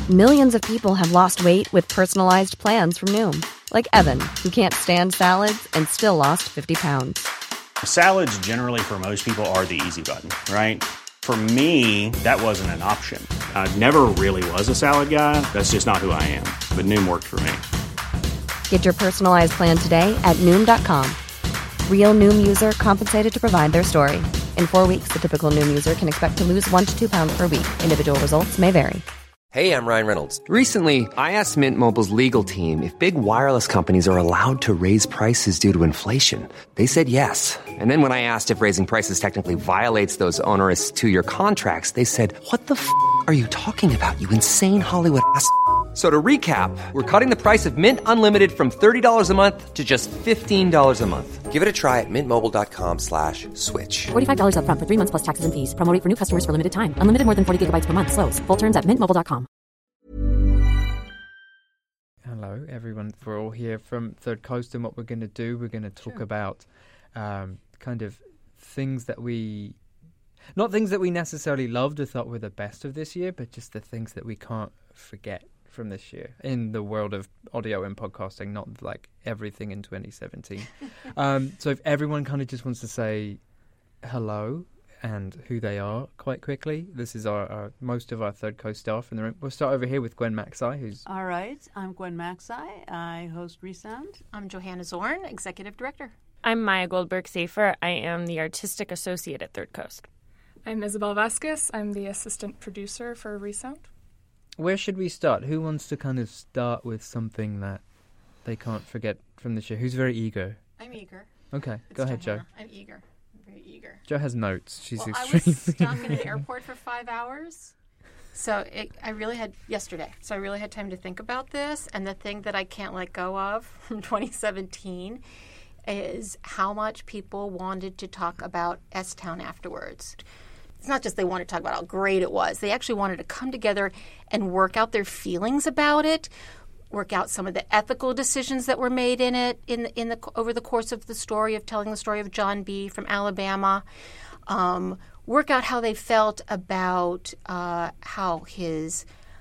Millions of people have lost weight with personalized plans from Noom. Like Evan, who can't stand salads and still lost 50 pounds. Salads generally for most people are the easy button, right? For me, that wasn't an option. I never really was a salad guy. That's just not who I am. But Noom worked for me. Get your personalized plan today at Noom.com. Real Noom user compensated to provide their story. In 4 weeks, the typical Noom user can expect to lose 1 to 2 pounds per week. Individual results may vary. Hey, I'm Ryan Reynolds. Recently, I asked Mint Mobile's legal team if big wireless companies are allowed to raise prices due to inflation. They said yes. And then when I asked if raising prices technically violates those onerous 2-year contracts, they said, "What the f*** are you talking about, you insane Hollywood ass?" So to recap, we're cutting the price of Mint Unlimited from $30 a month to just $15 a month. Give it a try at mintmobile.com/switch. $45 up front for 3 months plus taxes and fees. Promo rate for new customers for limited time. Unlimited more than 40 gigabytes per month. Slows full terms at mintmobile.com. Hello, everyone. We're all here from Third Coast, and what we're going to do, we're going to talk about kind of things that not things that we necessarily loved or thought were the best of this year, but just the things that we can't forget from this year in the world of audio and podcasting, not like everything in 2017. So if everyone kind of just wants to say hello and who they are quite quickly. This is our most of our Third Coast staff in the room. We'll start over here with Gwen Maxey, who's... All right, I'm Gwen Maxey. I host Resound. I'm Johanna Zorn, Executive Director. I'm Maya Goldberg-Safer. I am the Artistic Associate at Third Coast. I'm Isabel Vasquez. I'm the Assistant Producer for Resound. Where should we start? Who wants to kind of start with something that they can't forget from the show? Who's very eager? I'm eager. Okay, go ahead, Johanna. Jo. I'm eager. I'm very eager. Jo has notes. She's extremely... extremely... I was stuck in an airport for 5 hours. So I really had time to think about this. And the thing that I can't let go of from 2017 is how much people wanted to talk about S-Town afterwards. It's not just they wanted to talk about how great it was. They actually wanted to come together and work out their feelings about it, work out some of the ethical decisions that were made in it over the course of the story of telling the story of John B. from Alabama, work out how they felt about how his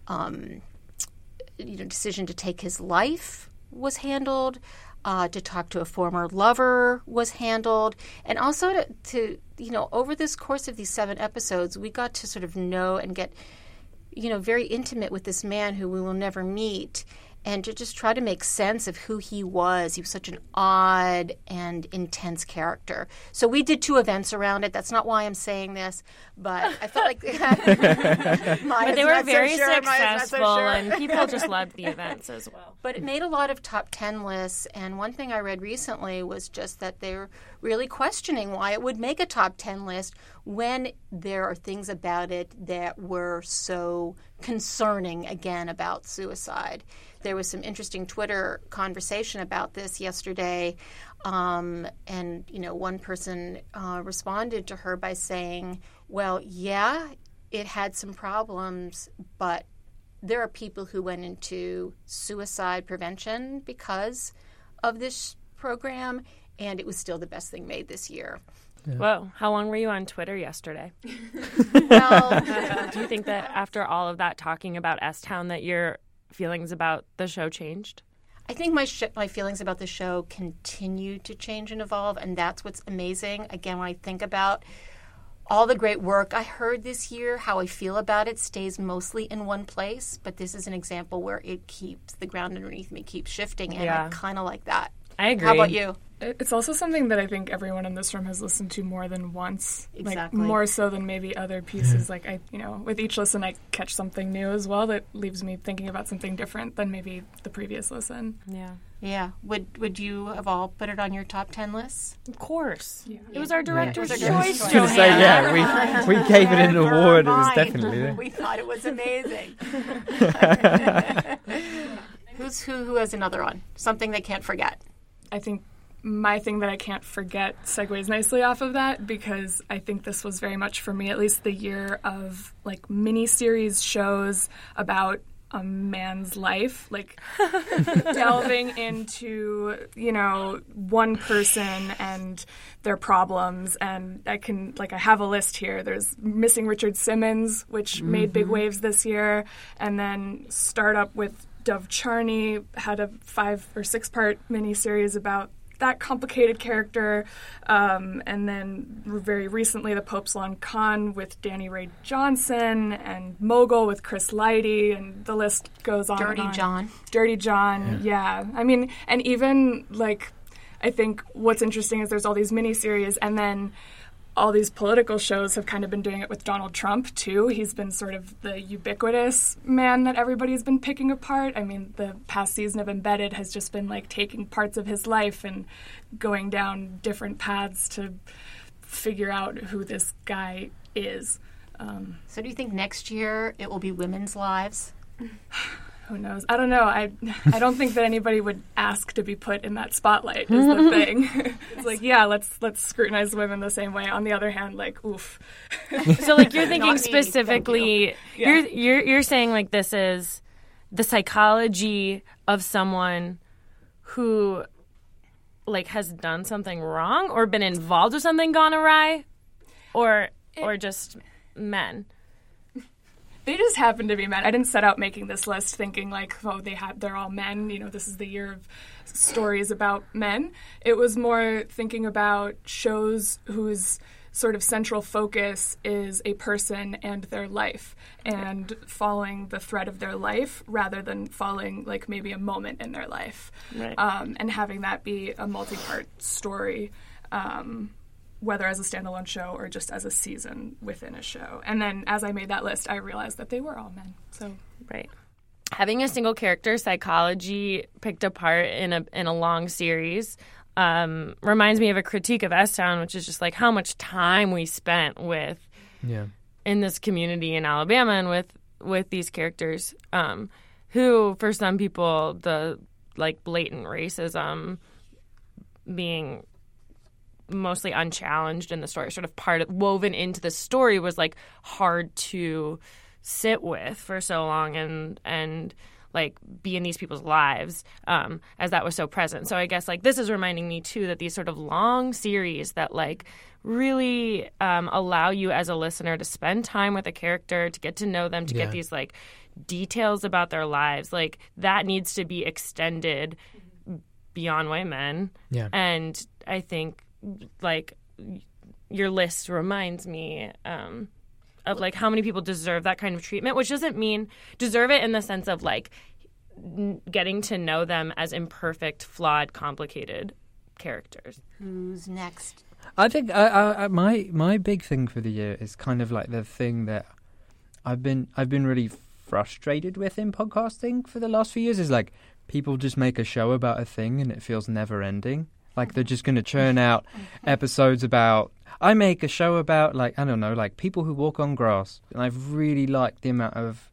decision to take his life was handled, to talk to a former lover was handled, and also to over this course of these 7 episodes, we got to sort of know and get very intimate with this man who we will never meet, and to just try to make sense of who he was. He was such an odd and intense character. So we did 2 events around it. That's not why I'm saying this, but I felt like but they were very successful, and people just loved the events as well. But it made a lot of top 10 lists, and one thing I read recently was just that they're really questioning why it would make a top 10 list when there are things about it that were so concerning, again, about suicide. There was some interesting Twitter conversation about this yesterday, and one person responded to her by saying, well, yeah, it had some problems, but there are people who went into suicide prevention because of this program, and it was still the best thing made this year. Yeah. Whoa, how long were you on Twitter yesterday? Well, do you think that after all of that talking about S-Town that your feelings about the show changed? I think my feelings about the show continue to change and evolve, and that's what's amazing. Again, when I think about all the great work I heard this year, how I feel about it stays mostly in one place, but this is an example where the ground underneath me keeps shifting, and I kind of like that. I agree. How about you? It's also something that I think everyone in this room has listened to more than once. Exactly. Like, more so than maybe other pieces. Like, with each listen, I catch something new as well that leaves me thinking about something different than maybe the previous listen. Yeah. Yeah. Would you have all put it on your top 10 lists? Of course. Yeah. It was our director's choice, I was going to say, yeah, we gave it an award. It was definitely there. We thought it was amazing. Who has another one? Something they can't forget. I think my thing that I can't forget segues nicely off of that, because I think this was very much, for me at least, the year of like mini-series shows about a man's life, like delving into, one person and their problems. And I have a list here. There's Missing Richard Simmons, which made big waves this year. And then Startup with Dov Charney had a 5 or 6 part miniseries about that complicated character. And then very recently, The Pope's Long Con with Danny Ray Johnson, and Mogul with Chris Lighty, and the list goes on. Dirty John, yeah. I mean, and even, I think what's interesting is there's all these miniseries, and then all these political shows have kind of been doing it with Donald Trump, too. He's been sort of the ubiquitous man that everybody's been picking apart. I mean, the past season of Embedded has just been, taking parts of his life and going down different paths to figure out who this guy is. So do you think next year it will be women's lives? Who knows? I don't know. I don't think that anybody would ask to be put in that spotlight is the thing. It's let's scrutinize women the same way. On the other hand, oof. So you're thinking specifically, you're saying this is the psychology of someone who has done something wrong or been involved with something gone awry, or just men. They just happen to be men. I didn't set out making this list thinking they're all men. This is the year of stories about men. It was more thinking about shows whose sort of central focus is a person and their life, and following the thread of their life rather than following maybe a moment in their life, right. And having that be a multi-part story. Whether as a standalone show or just as a season within a show. And then as I made that list, I realized that they were all men. So right. Having a single character psychology picked apart in a long series reminds me of a critique of S-Town, which is just how much time we spent in this community in Alabama and with these characters who, for some people, the blatant racism being mostly unchallenged in the story, sort of woven into the story, was hard to sit with for so long and be in these people's lives as that was so present. So I guess this is reminding me too that these sort of long series that really allow you as a listener to spend time with a character, to get to know them, to get these details about their lives, that needs to be extended beyond white men. Yeah. And I think your list reminds me of how many people deserve that kind of treatment, which doesn't mean deserve it in the sense of getting to know them as imperfect, flawed, complicated characters. Who's next? I think my big thing for the year is kind of the thing that I've been really frustrated with in podcasting for the last few years is people just make a show about a thing and it feels never ending. They're just going to churn out episodes about... I make a show about, I don't know, people who walk on grass. And I've really liked the amount of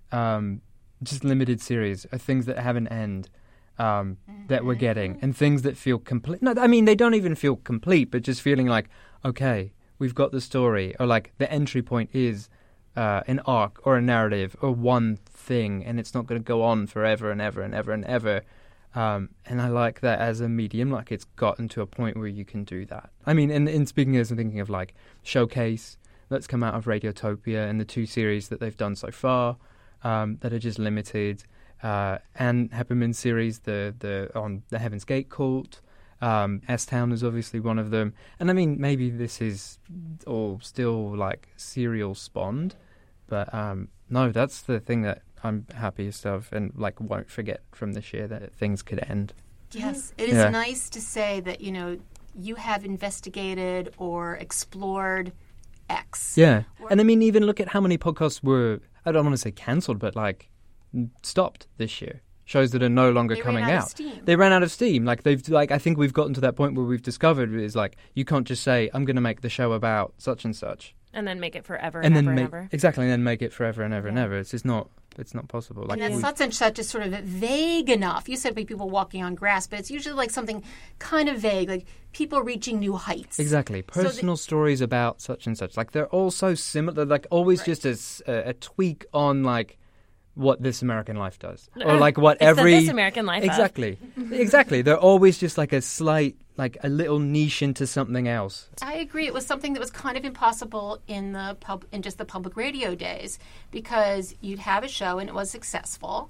just limited series of things that have an end that we're getting. And things that feel complete. No, I mean, they don't even feel complete, but just feeling okay, we've got the story. Or the entry point is an arc or a narrative or one thing. And it's not going to go on forever and ever and ever and ever. And I like that as a medium, it's gotten to a point where you can do that. I mean, in speaking as I'm thinking of Showcase that's come out of Radiotopia and the 2 series that they've done so far that are just limited, and Hepperman's series, the on the Heaven's Gate cult, S-Town is obviously one of them. And I mean, maybe this is all still serial spawned, but no, that's the thing that I'm happiest of and won't forget from this year, that things could end. Yes, it is nice to say that, you have investigated or explored X. Yeah. And I mean, even look at how many podcasts were, I don't want to say cancelled, but stopped this year. Shows that are no longer coming out. They ran out of steam. They've I think we've gotten to that point where we've discovered is you can't just say, I'm going to make the show about such and such. And then make it forever and ever and ever. Exactly, and then make it forever and ever and ever. It's just not... It's not possible. And that such and such is sort of vague enough. You said people walking on grass, but it's usually something kind of vague, people reaching new heights. Exactly. Personal stories about such and such. They're all so similar. Always just a tweak on what This American Life does, or like what It's every the This American Life exactly. They're always just like a slight, like a little niche into something else. I agree. It was something that was kind of impossible in just the public radio days, because you'd have a show and it was successful,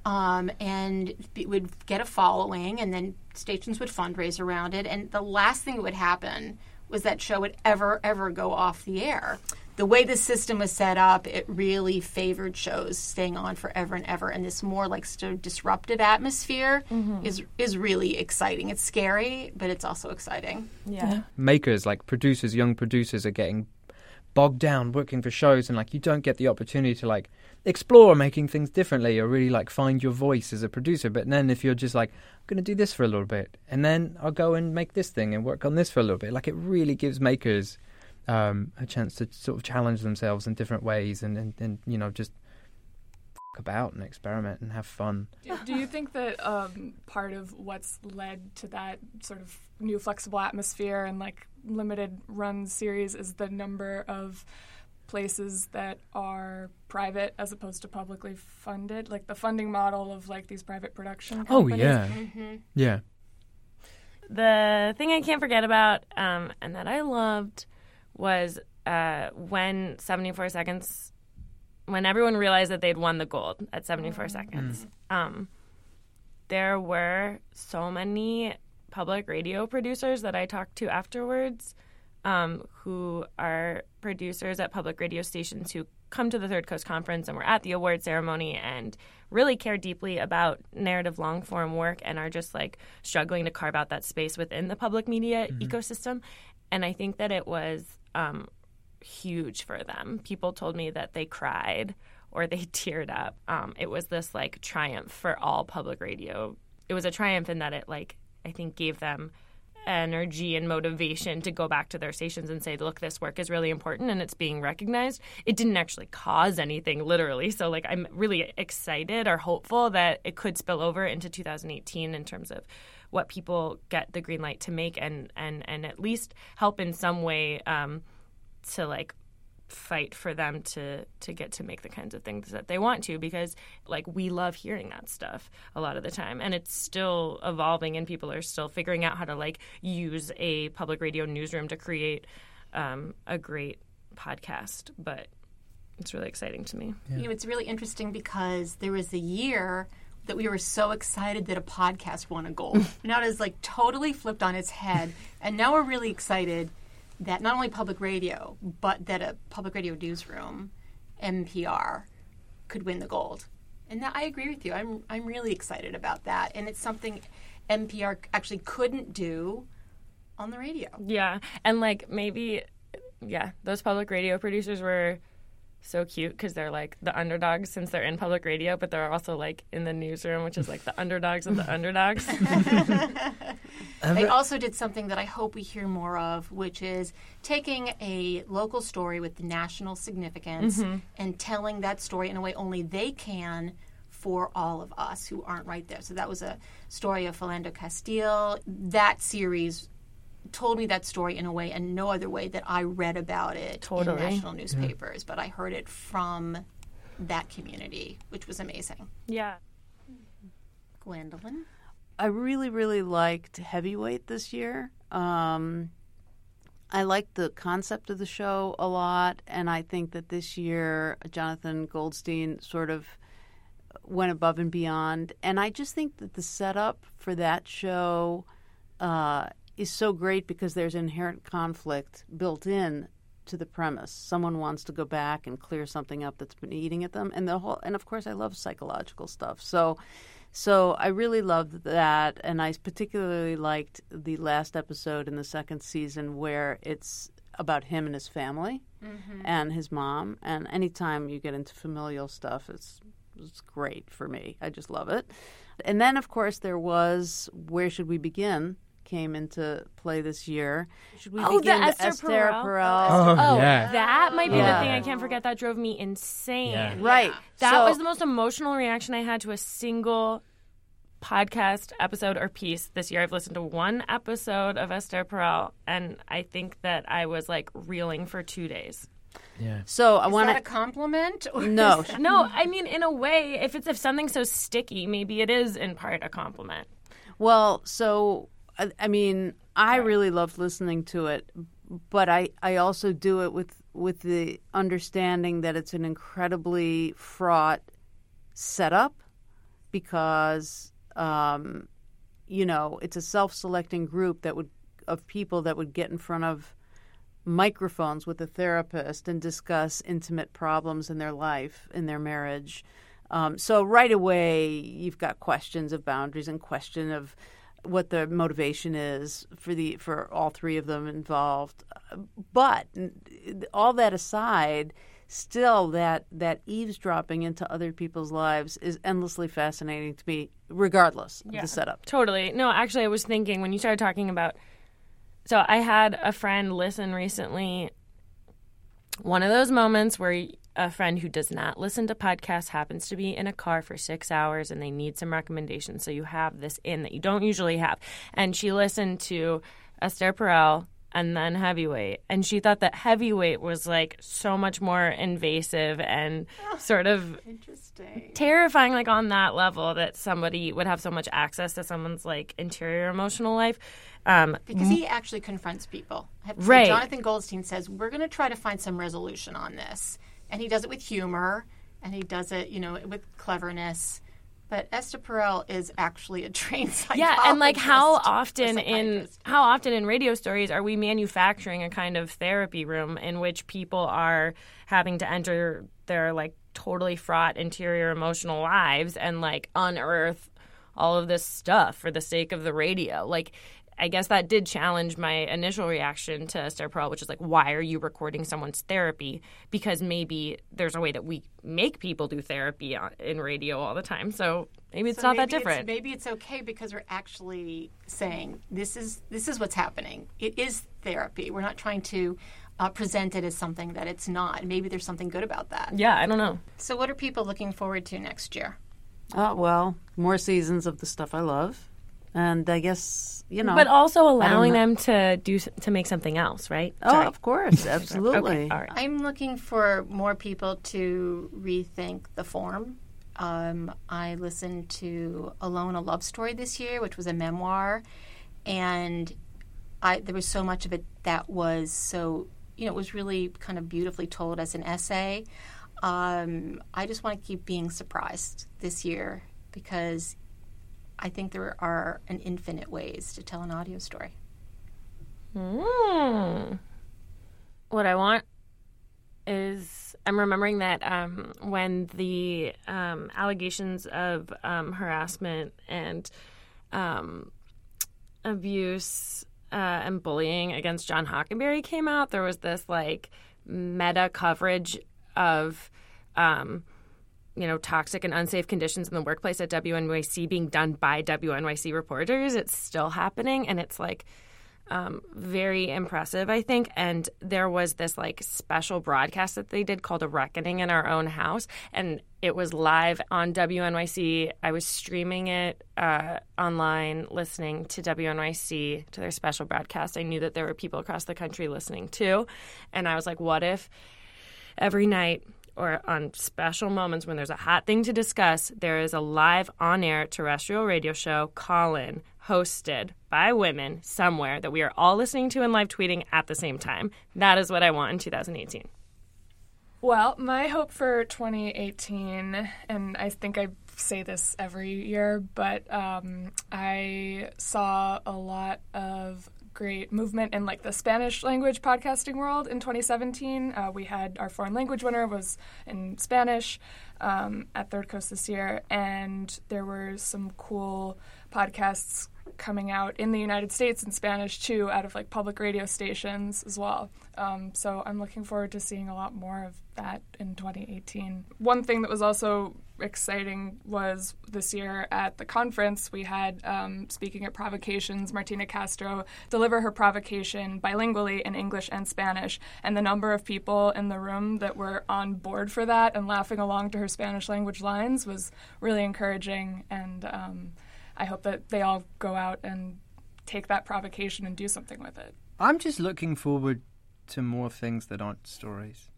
and it would get a following, and then stations would fundraise around it, and the last thing that would happen was that show would ever go off the air. The way the system was set up, it really favored shows staying on forever and ever, and this more like sort of disruptive atmosphere is really exciting. It's scary, but it's also exciting. Yeah. Makers, like producers, young producers, are getting bogged down working for shows, and like you don't get the opportunity to like explore making things differently or really like find your voice as a producer. But then if you're just like, I'm going to do this for a little bit, and then I'll go and make this thing and work on this for a little bit, like it really gives makers a chance to sort of challenge themselves in different ways and you know, just about and experiment and have fun. Do you think that part of what's led to that sort of new flexible atmosphere and like limited run series is the number of places that are private as opposed to publicly funded, like the funding model of like these private production companies? Oh yeah. Yeah. The thing I can't forget about and that I loved was when 74 Seconds, when everyone realized that they'd won the gold at 74 Seconds, there were so many public radio producers that I talked to afterwards who are producers at public radio stations who come to the Third Coast Conference and were at the award ceremony and really care deeply about narrative long-form work and are just like struggling to carve out that space within the public media ecosystem. And I think that it was huge for them. People told me that they cried or they teared up. It was this like triumph for all public radio. It was a triumph in that it like, I think, gave them energy and motivation to go back to their stations and say, look, this work is really important and it's being recognized. It didn't actually cause anything, literally. So like, I'm really excited or hopeful that it could spill over into 2018 in terms of what people get the green light to make and at least help in some way to like fight for them to get to make the kinds of things that they want to, because like we love hearing that stuff a lot of the time, and it's still evolving and people are still figuring out how to like use a public radio newsroom to create a great podcast. But it's really exciting to me. You know, it's really interesting because there was a year that we were so excited that a podcast won a gold. Now it is like totally flipped on its head, and now we're really excited that not only public radio, but that a public radio newsroom, NPR, could win the gold. And that, I agree with you. I'm really excited about that. And it's something NPR actually couldn't do on the radio. Yeah. And like maybe, those public radio producers were so cute because they're like the underdogs since they're in public radio, but they're also like in the newsroom, which is like the underdogs of the underdogs. They also did something that I hope we hear more of, which is taking a local story with national significance and telling that story in a way only they can for all of us who aren't right there. So that was a story of Philando Castile. That series told me that story in a way and no other way that I read about it in national newspapers, but I heard it from that community, which was amazing. Yeah. Gwendolyn? I really, really liked Heavyweight this year. I liked the concept of the show a lot, and I think that this year Jonathan Goldstein sort of went above and beyond. And I just think that the setup for that show is so great because there's inherent conflict built in to the premise. Someone wants to go back and clear something up that's been eating at them, and of course I love psychological stuff. So I really loved that, and I particularly liked the last episode in the second season where it's about him and his family and his mom. And anytime you get into familial stuff, it's great for me. I just love it. And then, of course, there was Where Should We Begin? Came into play this year. Should we begin the with Esther Perel? Yeah. That might be the thing I can't forget. That drove me insane. Yeah. Right. That was the most emotional reaction I had to a single podcast episode or piece this year. I've listened to one episode of Esther Perel, and I think that I was like reeling for 2 days. Yeah. So I Is want that a compliment? Or No. No, I mean, in a way, if something's so sticky, maybe it is in part a compliment. Well, so I mean, I really loved listening to it, but I also do it with the understanding that it's an incredibly fraught setup because it's a self-selecting group of people that would get in front of microphones with a therapist and discuss intimate problems in their life, in their marriage. So right away, you've got questions of boundaries and question of what the motivation is for all three of them involved. But all that aside, still that eavesdropping into other people's lives is endlessly fascinating to me, regardless of the setup. Totally. No, actually, I was thinking when you started talking about. So I had a friend listen recently. One of those moments where a friend who does not listen to podcasts happens to be in a car for 6 hours and they need some recommendations. So you have this in that you don't usually have. And she listened to Esther Perel and then Heavyweight. And she thought that Heavyweight was like so much more invasive and sort of Interesting. terrifying, like on that level, that somebody would have so much access to someone's like interior emotional life. Because he actually confronts people. Right. Jonathan Goldstein says, we're going to try to find some resolution on this. And he does it with humor, and he does it, with cleverness. But Esther Perel is actually a trained psychologist. Yeah, and like how often in radio stories are we manufacturing a kind of therapy room in which people are having to enter their like totally fraught interior emotional lives and like unearth all of this stuff for the sake of the radio? Like, I guess that did challenge my initial reaction to Esther Perel, which is like, why are you recording someone's therapy? Because maybe there's a way that we make people do therapy in radio all the time. So maybe it's not that different. Maybe it's okay because we're actually saying this is what's happening. It is therapy. We're not trying to present it as something that it's not. Maybe there's something good about that. Yeah, I don't know. So what are people looking forward to next year? Oh, well, more seasons of the stuff I love. And I guess, But also allowing them to make something else, right? Oh, Sorry. of course. Absolutely. Okay, all right. I'm looking for more people to rethink the form. I listened to Alone, a Love Story this year, which was a memoir. And there was so much of it that was so, it was really kind of beautifully told as an essay. I just want to keep being surprised this year because I think there are an infinite ways to tell an audio story. What I want is I'm remembering that when the allegations of harassment and abuse and bullying against John Hockenberry came out, there was this like meta coverage of toxic and unsafe conditions in the workplace at WNYC being done by WNYC reporters. It's still happening, and it's like very impressive, I think. And there was this like special broadcast that they did called A Reckoning in Our Own House, and it was live on WNYC. I was streaming it online, listening to WNYC, to their special broadcast. I knew that there were people across the country listening too, and I was like, what if every night or on special moments when there's a hot thing to discuss, there is a live on-air terrestrial radio show, Call-In, hosted by women somewhere that we are all listening to and live tweeting at the same time. That is what I want in 2018. Well, my hope for 2018, and I think I say this every year, but I saw a lot of great movement in like the Spanish language podcasting world in 2017. We had our foreign language winner was in Spanish at Third Coast this year, and there were some cool podcasts coming out in the United States in Spanish too, out of like public radio stations as well. So I'm looking forward to seeing a lot more of that in 2018. One thing that was also exciting was this year at the conference we had, speaking at Provocations, Martina Castro deliver her provocation bilingually in English and Spanish, and the number of people in the room that were on board for that and laughing along to her Spanish language lines was really encouraging, and I hope that they all go out and take that provocation and do something with it. I'm just looking forward to more things that aren't stories.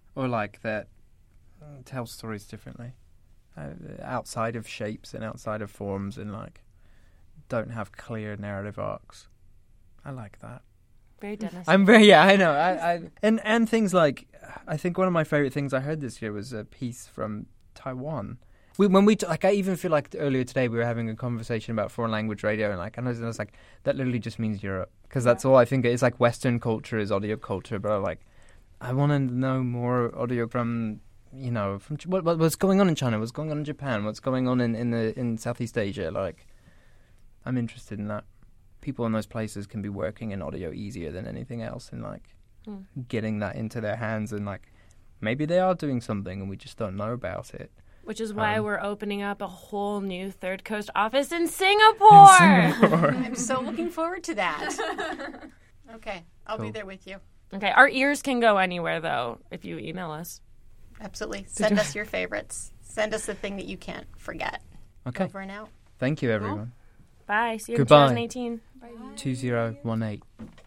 or like that tell stories differently, outside of shapes and outside of forms, and like don't have clear narrative arcs. I like that. Very Dennis. I'm very, yeah, I know. And things like, I think one of my favorite things I heard this year was a piece from Taiwan. I even feel like earlier today we were having a conversation about foreign language radio, and like, I was like, that literally just means Europe, because that's all I think it is. Like, Western culture is audio culture, but I want to know more audio from, from what's going on in China, what's going on in Japan, what's going on in Southeast Asia. Like, I'm interested in that. People in those places can be working in audio easier than anything else, and like getting that into their hands, and like maybe they are doing something and we just don't know about it. Which is why we're opening up a whole new Third Coast office in Singapore. I'm so looking forward to that. Okay, I'll be there with you. Okay, our ears can go anywhere though if you email us. Absolutely. Send us your favorites. Send us the thing that you can't forget. Okay. Over and out. Thank you, everyone. Bye. See you Goodbye. in 2018. Bye. 2018.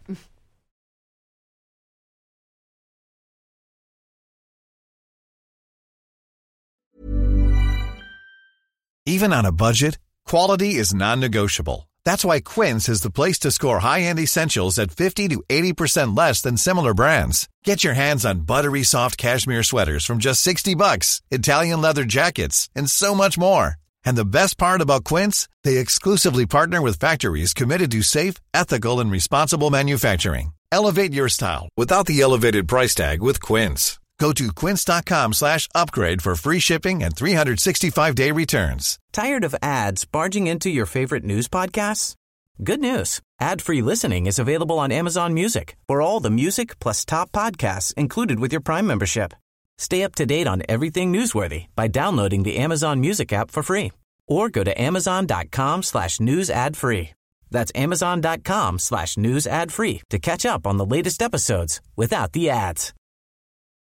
Even on a budget, quality is non-negotiable. That's why Quince is the place to score high-end essentials at 50 to 80% less than similar brands. Get your hands on buttery soft cashmere sweaters from just $60, Italian leather jackets, and so much more. And the best part about Quince, they exclusively partner with factories committed to safe, ethical, and responsible manufacturing. Elevate your style without the elevated price tag with Quince. Go to quince.com/upgrade for free shipping and 365-day returns. Tired of ads barging into your favorite news podcasts? Good news. Ad-free listening is available on Amazon Music for all the music plus top podcasts included with your Prime membership. Stay up to date on everything newsworthy by downloading the Amazon Music app for free. Or go to amazon.com/news ad free. That's amazon.com/news ad free to catch up on the latest episodes without the ads.